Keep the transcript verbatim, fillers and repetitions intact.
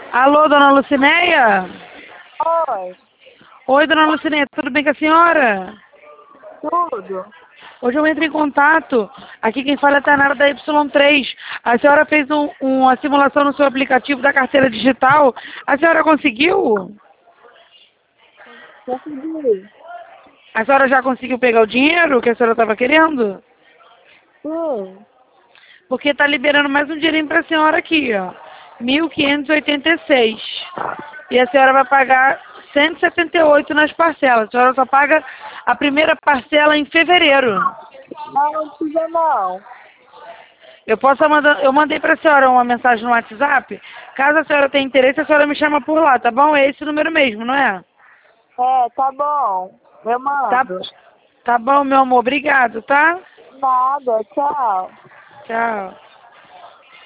Alô, dona Lucinéia? Oi, Oi, dona Lucinéia, tudo bem com a senhora? tudo? Hoje eu entro em contato. Aqui quem fala é a Tainara da Y três. A senhora fez um, uma simulação no seu aplicativo da carteira digital. A senhora conseguiu? Consegui. A senhora já conseguiu pegar o dinheiro que a senhora estava querendo? Sim. Porque está liberando mais um dinheirinho para a senhora aqui, ó. mil quinhentos e oitenta e seis. E a senhora vai pagar cento e setenta e oito nas parcelas. A senhora só paga a primeira parcela em fevereiro. Ah, não precisa não. Eu posso mandar, eu mandei para a senhora uma mensagem no WhatsApp. Caso a senhora tenha interesse, a senhora me chama por lá, tá bom? É esse número mesmo, não é? É, tá bom. Eu Tá, mando. tá bom, meu amor. Obrigado, tá? Nada, tchau. Tchau.